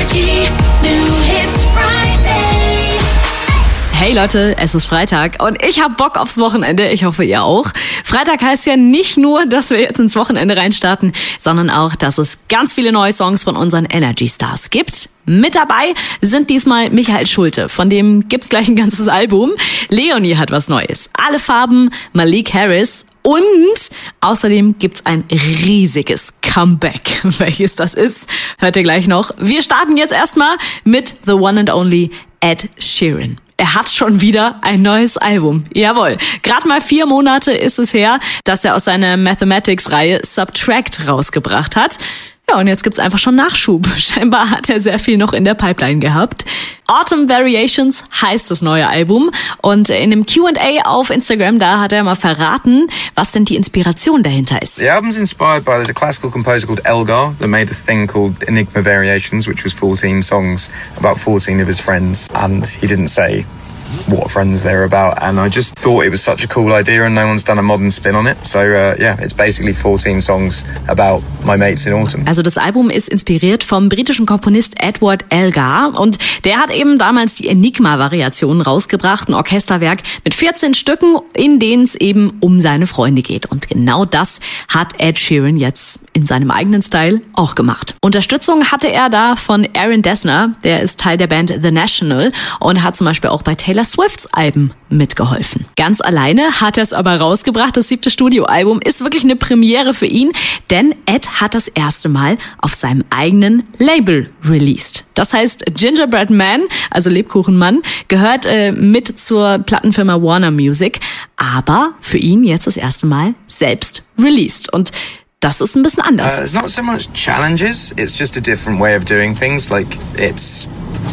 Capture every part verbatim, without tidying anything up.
Energy New Hits Friday. Hey Leute, es ist Freitag und ich hab Bock aufs Wochenende. Ich hoffe, ihr auch. Freitag heißt ja nicht nur, dass wir jetzt ins Wochenende reinstarten, sondern auch, dass es ganz viele neue Songs von unseren Energy Stars gibt. Mit dabei sind diesmal Michael Schulte, von dem gibt's gleich ein ganzes Album. Leonie hat was Neues. Alle Farben, Malik Harris und außerdem gibt's ein riesiges Comeback. Welches das ist, hört ihr gleich noch. Wir starten jetzt erstmal mit The One and Only Ed Sheeran. Er hat schon wieder ein neues Album. Jawohl. Gerade mal vier Monate ist es her, dass er aus seiner Mathematics-Reihe Subtract rausgebracht hat. Ja, und jetzt gibt's einfach schon Nachschub. Scheinbar hat er sehr viel noch in der Pipeline gehabt. Autumn Variations heißt das neue Album. Und in einem Q and A auf Instagram, da hat er mal verraten, was denn die Inspiration dahinter ist. The album's inspired by, there's a classical composer called Elgar that made a thing called Enigma Variations, which was fourteen songs about fourteen of his friends. And he didn't say what friends they're about, and I just thought it was such a cool idea and no one's done a modern spin on it, so uh, yeah, it's basically fourteen songs about my mates in autumn. Also das Album ist inspiriert vom britischen Komponist Edward Elgar und der hat eben damals die Enigma-Variationen rausgebracht, ein Orchesterwerk mit vierzehn Stücken, in denen es eben um seine Freunde geht, und genau das hat Ed Sheeran jetzt in seinem eigenen Style auch gemacht. Unterstützung hatte er da von Aaron Dessner, der ist Teil der Band The National und hat zum Beispiel auch bei Taylor Swifts Alben mitgeholfen. Ganz alleine hat er es aber rausgebracht. Das siebte Studioalbum ist wirklich eine Premiere für ihn, denn Ed hat das erste Mal auf seinem eigenen Label released. Das heißt, Gingerbread Man, also Lebkuchenmann, gehört äh, mit zur Plattenfirma Warner Music, aber für ihn jetzt das erste Mal selbst released. Und das ist ein bisschen anders. Uh, it's not so much challenges, it's just a different way of doing things. Like, it's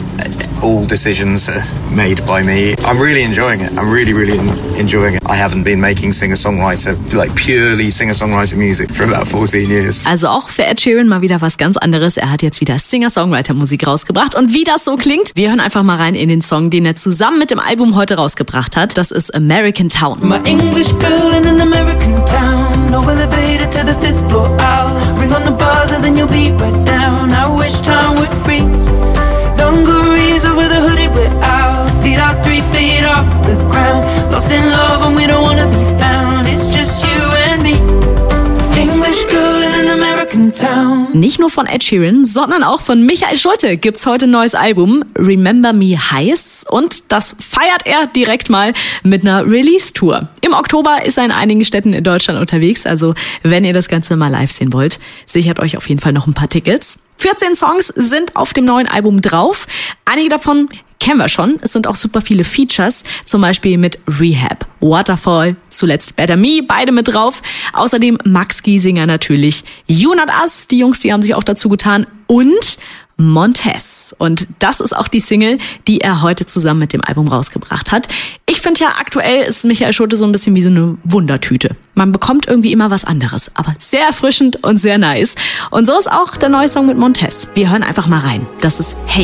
all decisions are made by me. I'm really enjoying it. I'm really, really enjoying it. I haven't been making singer-songwriter, like purely singer-songwriter music for about fourteen years. Also auch für Ed Sheeran mal wieder was ganz anderes. Er hat jetzt wieder Singer-Songwriter-Musik rausgebracht. Und wie das so klingt, wir hören einfach mal rein in den Song, den er zusammen mit dem Album heute rausgebracht hat. Das ist American Town. My English girl in an American town. No elevator to the fifth floor out. Ring on the buzzer, then you'll be right down. I wish time would freeze. Dungarees over the hoodie we're out. Feet out three feet off the ground. Lost in love and we don't wanna be found. It's just you and me. English girl in an American town. Nicht nur von Ed Sheeran, sondern auch von Michael Schulte gibt's heute ein neues Album. Remember Me heißt's, und das feiert er direkt mal mit einer Release-Tour. Im Oktober ist er in einigen Städten in Deutschland unterwegs, also wenn ihr das Ganze mal live sehen wollt, sichert euch auf jeden Fall noch ein paar Tickets. vierzehn Songs sind auf dem neuen Album drauf. Einige davon kennen wir schon. Es sind auch super viele Features, zum Beispiel mit Rehab, Waterfall, zuletzt Better Me, beide mit drauf. Außerdem Max Giesinger natürlich, You Not Us, die Jungs, die haben sich auch dazu getan, und Montez. Und das ist auch die Single, die er heute zusammen mit dem Album rausgebracht hat. Ich finde ja, aktuell ist Michael Schulte so ein bisschen wie so eine Wundertüte. Man bekommt irgendwie immer was anderes, aber sehr erfrischend und sehr nice. Und so ist auch der neue Song mit Montez. Wir hören einfach mal rein. Das ist Hey.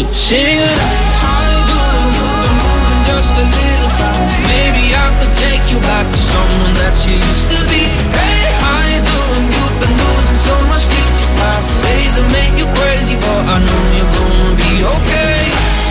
I know you're gonna be okay.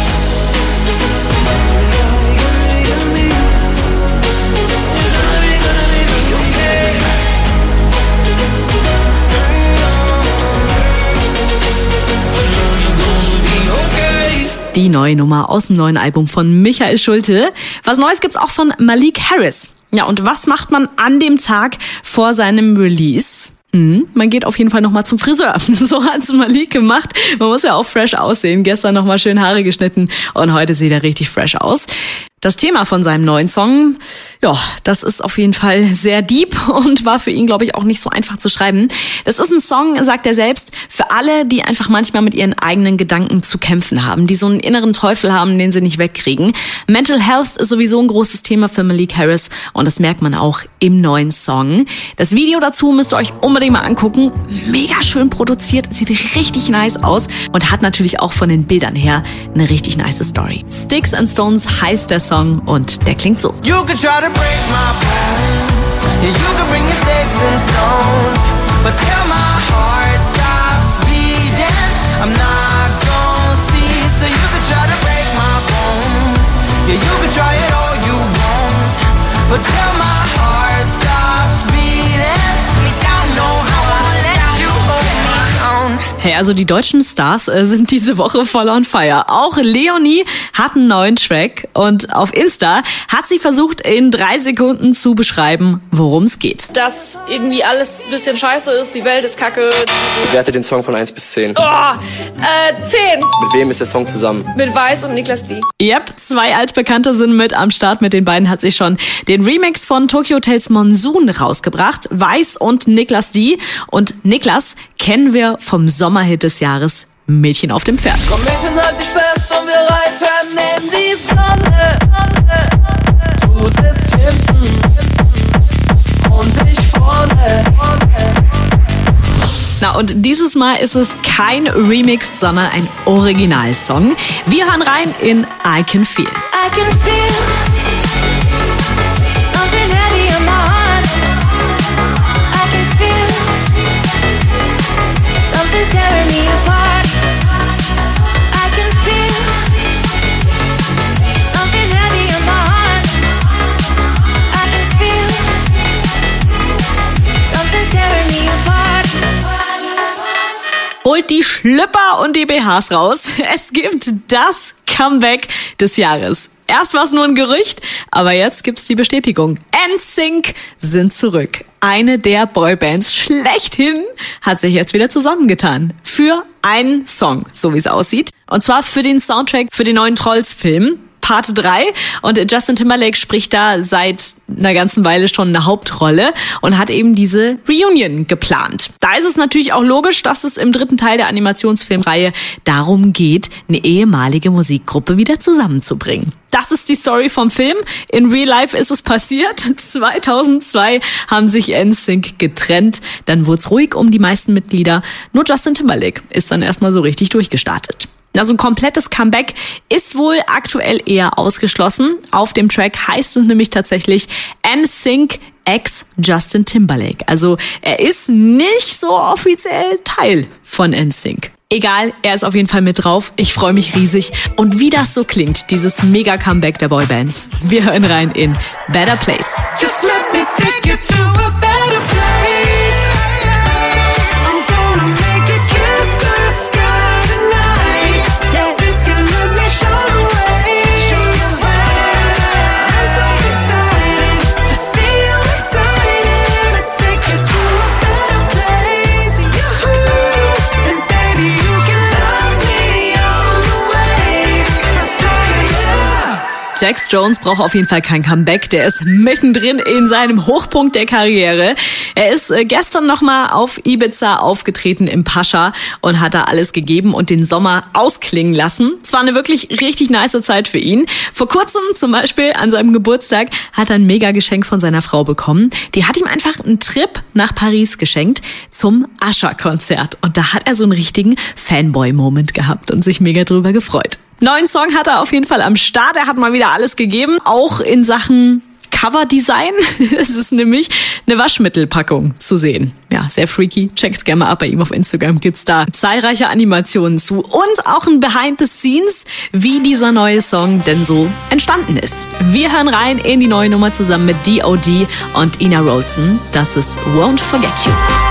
Die neue Nummer aus dem neuen Album von Michael Schulte. Was Neues gibt's auch von Malik Harris. Ja, und was macht man an dem Tag vor seinem Release? Hm, man geht auf jeden Fall nochmal zum Friseur. So hat's Malik gemacht. Man muss ja auch fresh aussehen. Gestern nochmal schön Haare geschnitten und heute sieht er richtig fresh aus. Das Thema von seinem neuen Song, ja, das ist auf jeden Fall sehr deep und war für ihn, glaube ich, auch nicht so einfach zu schreiben. Das ist ein Song, sagt er selbst, für alle, die einfach manchmal mit ihren eigenen Gedanken zu kämpfen haben, die so einen inneren Teufel haben, den sie nicht wegkriegen. Mental Health ist sowieso ein großes Thema für Malik Harris und das merkt man auch im neuen Song. Das Video dazu müsst ihr euch unbedingt mal angucken. Mega schön produziert, sieht richtig nice aus und hat natürlich auch von den Bildern her eine richtig nice Story. Sticks and Stones heißt der Song und der klingt so. You could try to break my bones. Yeah, you could bring your sticks and stones. But till my heart stops beating, I'm not gonna Hey, also die deutschen Stars äh, sind diese Woche voll on fire. Auch Leonie hat einen neuen Track und auf Insta hat sie versucht, in drei Sekunden zu beschreiben, worum es geht. Dass irgendwie alles ein bisschen scheiße ist, die Welt ist kacke. Bewerte den Song von eins bis zehn. Oh, äh, zehn. Mit wem ist der Song zusammen? Mit Weiß und Niklas D. Yep, zwei Altbekannte sind mit am Start. Mit den beiden hat sie schon den Remix von Tokyo Hotels Monsoon rausgebracht. Weiß und Niklas D. Und Niklas kennen wir vom Sommerhit des Jahres Mädchen auf dem Pferd. Komm Mädchen, halt dich fest und wir reiten in die Sonne. Du sitzt hinten und ich vorne. Na, und dieses Mal ist es kein Remix, sondern ein Originalsong. Wir hören rein in I Can Feel. I can feel something heavy on my heart. I can feel something's tearing me apart. I can feel something heavy on my heart. I can feel something's tearing me apart. Holt die Schlüpper und die B Hs raus. Es gibt das Comeback des Jahres. Erst war es nur ein Gerücht, aber jetzt gibt's die Bestätigung. N Sync sind zurück. Eine der Boybands schlechthin hat sich jetzt wieder zusammengetan. Für einen Song, so wie es aussieht. Und zwar für den Soundtrack für den neuen Trolls-Film. Part drei und Justin Timberlake spricht da seit einer ganzen Weile schon eine Hauptrolle und hat eben diese Reunion geplant. Da ist es natürlich auch logisch, dass es im dritten Teil der Animationsfilmreihe darum geht, eine ehemalige Musikgruppe wieder zusammenzubringen. Das ist die Story vom Film. In Real Life ist es passiert. zweitausendzwei haben sich N Sync getrennt. Dann wurde es ruhig um die meisten Mitglieder. Nur Justin Timberlake ist dann erstmal so richtig durchgestartet. Also ein komplettes Comeback ist wohl aktuell eher ausgeschlossen. Auf dem Track heißt es nämlich tatsächlich N Sync ex Justin Timberlake. Also er ist nicht so offiziell Teil von N Sync. Egal, er ist auf jeden Fall mit drauf. Ich freue mich riesig. Und wie das so klingt, dieses Mega-Comeback der Boybands. Wir hören rein in Better Place. Just let me take you to a better place. I'm gonna make you kiss the sky tonight. Yeah, if you let me show the way. Show the way. I'm so excited to see you excited. I take you to a better place. Yoo-hoo. And baby, you can love me all the way. Yeah. Jax Jones braucht auf jeden Fall kein Comeback. Der ist mittendrin in seinem Hochpunkt der Karriere. Er ist äh, gestern nochmal auf Ibiza aufgetreten im Pascha und hat da alles gegeben und den Sommer ausklingen lassen. Es war eine wirklich richtig nice Zeit für ihn. Vor kurzem zum Beispiel an seinem Geburtstag hat er ein Mega-Geschenk von seiner Frau bekommen. Die hat ihm einfach einen Trip nach Paris geschenkt zum Usher-Konzert. Und da hat er so einen richtigen Fanboy-Moment gehabt und sich mega drüber gefreut. Neuen Song hat er auf jeden Fall am Start. Er hat mal wieder alles gegeben, auch in Sachen Coverdesign. Es ist nämlich eine Waschmittelpackung zu sehen. Ja, sehr freaky. Checkt's gerne mal ab. Bei ihm auf Instagram gibt's da zahlreiche Animationen zu und auch ein Behind the Scenes, wie dieser neue Song denn so entstanden ist. Wir hören rein in die neue Nummer zusammen mit D O D und Ina Rolson. Das ist Won't Forget You.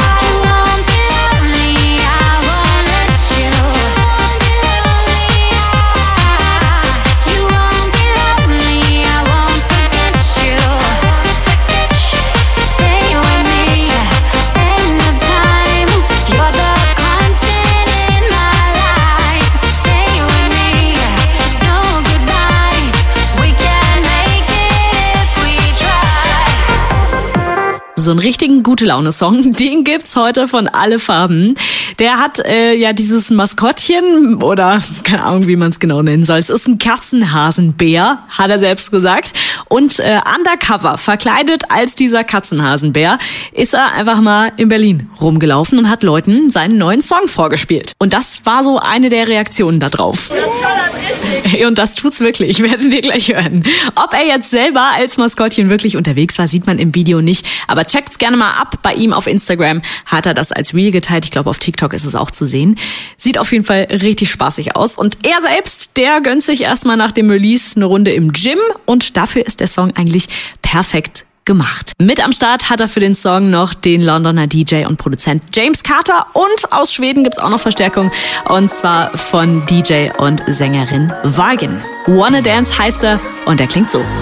So einen richtigen Gute-Laune-Song, den gibt's heute von Alle Farben. Der hat äh, ja dieses Maskottchen oder keine Ahnung, wie man es genau nennen soll. Es ist ein Katzenhasenbär, hat er selbst gesagt. Und äh, undercover, verkleidet als dieser Katzenhasenbär, ist er einfach mal in Berlin rumgelaufen und hat Leuten seinen neuen Song vorgespielt. Und das war so eine der Reaktionen da drauf. Und das tut's wirklich. Ich werde dir gleich hören. Ob er jetzt selber als Maskottchen wirklich unterwegs war, sieht man im Video nicht. Aber checkt's gerne mal ab. Bei ihm auf Instagram hat er das als Reel geteilt. Ich glaube, auf TikTok ist es auch zu sehen. Sieht auf jeden Fall richtig spaßig aus. Und er selbst, der gönnt sich erstmal nach dem Release eine Runde im Gym. Und dafür ist der Song eigentlich perfekt gemacht. Mit am Start hat er für den Song noch den Londoner D J und Produzent James Carter und aus Schweden gibt's auch noch Verstärkung und zwar von D J und Sängerin Vargen. Wanna Dance heißt er und er klingt so.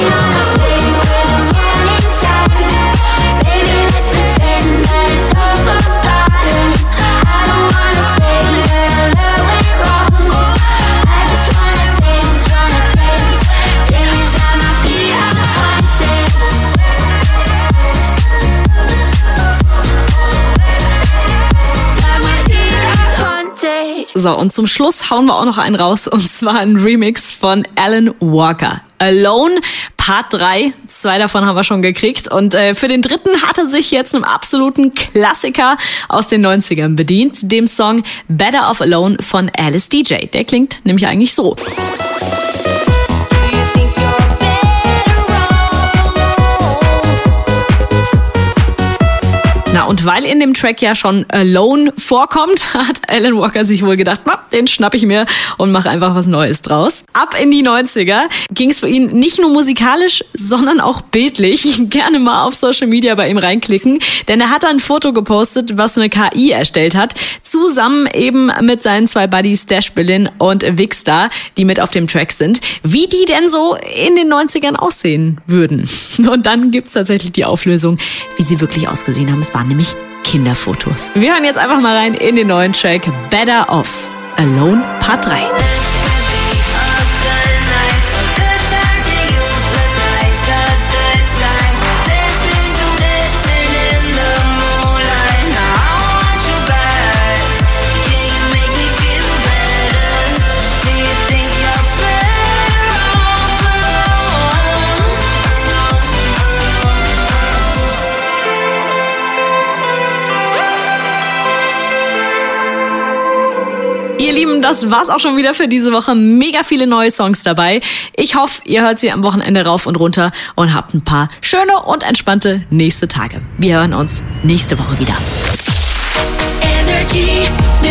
So, und zum Schluss hauen wir auch noch einen raus, und zwar ein Remix von Alan Walker. Alone, Part drei. Zwei davon haben wir schon gekriegt. Und äh, für den dritten hat er sich jetzt einem absoluten Klassiker aus den neunzigern bedient, dem Song Better Off Alone von Alice D J. Der klingt nämlich eigentlich so. Na, und weil in dem Track ja schon Alone vorkommt, hat Alan Walker sich wohl gedacht, den schnapp ich mir und mache einfach was Neues draus. Ab in die neunziger ging es für ihn nicht nur musikalisch, sondern auch bildlich. Gerne mal auf Social Media bei ihm reinklicken, denn er hat ein Foto gepostet, was eine K I erstellt hat, zusammen eben mit seinen zwei Buddies Dash Berlin und Vicstar, die mit auf dem Track sind, wie die denn so in den neunzigern aussehen würden. Und dann gibt's tatsächlich die Auflösung, wie sie wirklich ausgesehen haben. Es waren nämlich Kinderfotos. Wir hören jetzt einfach mal rein in den neuen Track Better Off Alone Part drei. Ihr Lieben, das war's auch schon wieder für diese Woche. Mega viele neue Songs dabei. Ich hoffe, ihr hört sie am Wochenende rauf und runter und habt ein paar schöne und entspannte nächste Tage. Wir hören uns nächste Woche wieder. Energy.